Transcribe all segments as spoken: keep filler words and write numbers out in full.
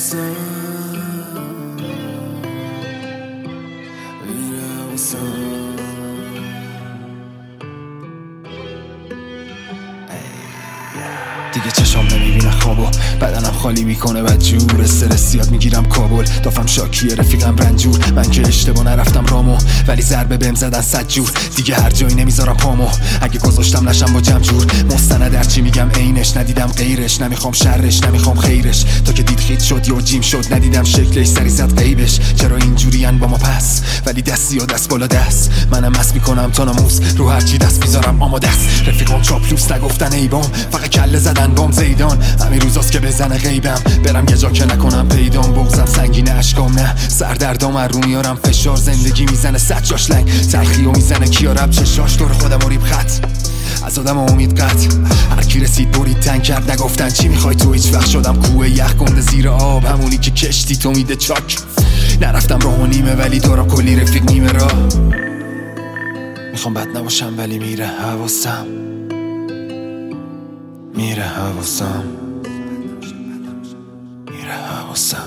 حواسم میره حواسم دیگه چشام نمیبینه خوابو بدنم خالی میکنه بدجور استرس زیاد میگیرم کابل دافم شاکیه رفیقم رنجور من که اشتباه نرفتم رامو ولی ضربه بهم زدن صد جور دیگه هر جایی نمیذارم پامو اگه گذاشتم نشم با جمع جور مستند هرچی میگم عینش ندیدم غیرش نمیخوام شرش نمیخوام خیرش تا که دید خیت شد یا جیم شد ندیدم شکلش سری زد غیبش چرا اینجورین با ما پس ولی دستی و دست بالا دست منم مس میکنم تا ناموس رو هرچی دست میذارم آماده است رفیقام چاپلوس نگفتن ایبام فقط کله زدن بام زیدان همین روزاست که بزنه غیبم برم یه جا که نکنم پیدام بغضم سنگین اشکام نه سردردام رو میارم فشار زندگی میزنه صد جاش لنگ تلخی و میزنه کیا رب چشاش دور خودم و ریب خط از آدم امید قط هر کی رسید برید تنگ کرد نگفتن چی میخوای تو هیچ وقت شدم کوه یخ گنده زیر آب همونی که کشتی تو میده چاک نرفتم راه و نیمه ولی دورا کلی رفیق نیمه را میخوام بد نباشم ولی میره حواسم میره حواسم میره حواسم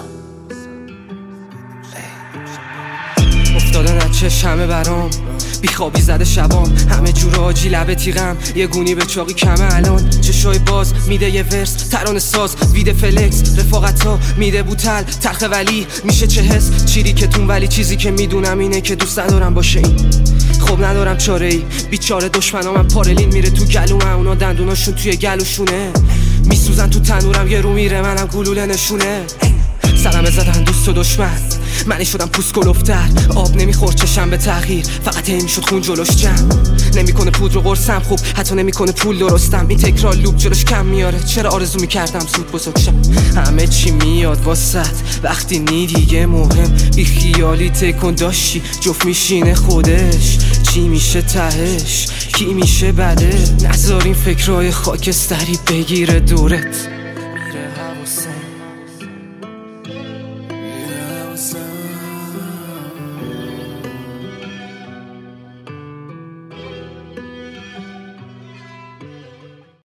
افتادن از چشمه برام بیخوابی زده شبام همه جور آجی لبه تیغم یه گونی به چاقی کمه الان چشای باز میده یه ورس ترانه ساز ویده فلکس رفاقتا میده بوتل تلخ ولی میشه چه حس چیری که تون ولی چیزی که میدونم اینه که دوست ندارم باشه این خب ندارم چاره ای بیچاره دشمنام من پارلین میره تو گلوم اونا دندوناشون توی گلوشونه میسوزن تو تنورم یه رو میره منم گلوله نشونه سلام زدن دوست و دشمن منی شدم پوست گلفتر آب نمیخور چشم به تغییر فقط هی میشد خون جلوش جمع نمیکنه پودر و قرصم خوب حتی نمیکنه پول درستم این تکرار لوب جلوش کم میاره چرا آرزو میکردم زود بزرگ شم همه چی میاد واسط وقتی نی دیگه مهم بی خیالی تکون داشتی جفت میشینه خودش چی میشه تهش کی میشه بده نذار این فکرهای خاکستری بگیره دورت میره حواسم میره حواسم